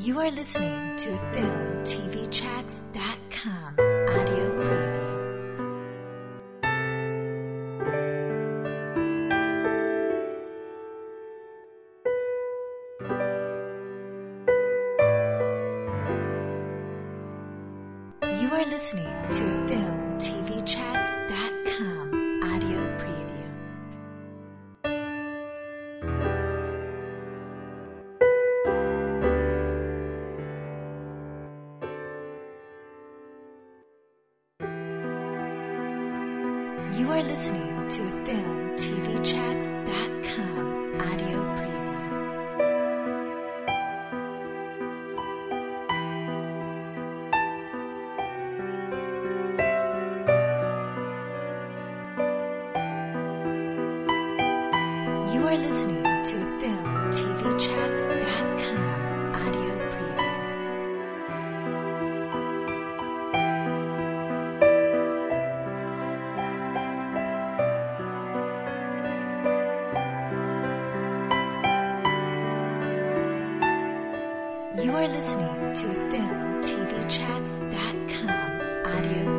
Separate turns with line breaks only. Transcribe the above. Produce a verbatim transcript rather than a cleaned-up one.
You are listening to film t v chats dot com audio preview. You are listening to film t v chats dot com audio preview. You are listening to film t v chats dot com audio preview. You are listening to film t v chats dot com audio preview. You are listening to film t v chats dot com audio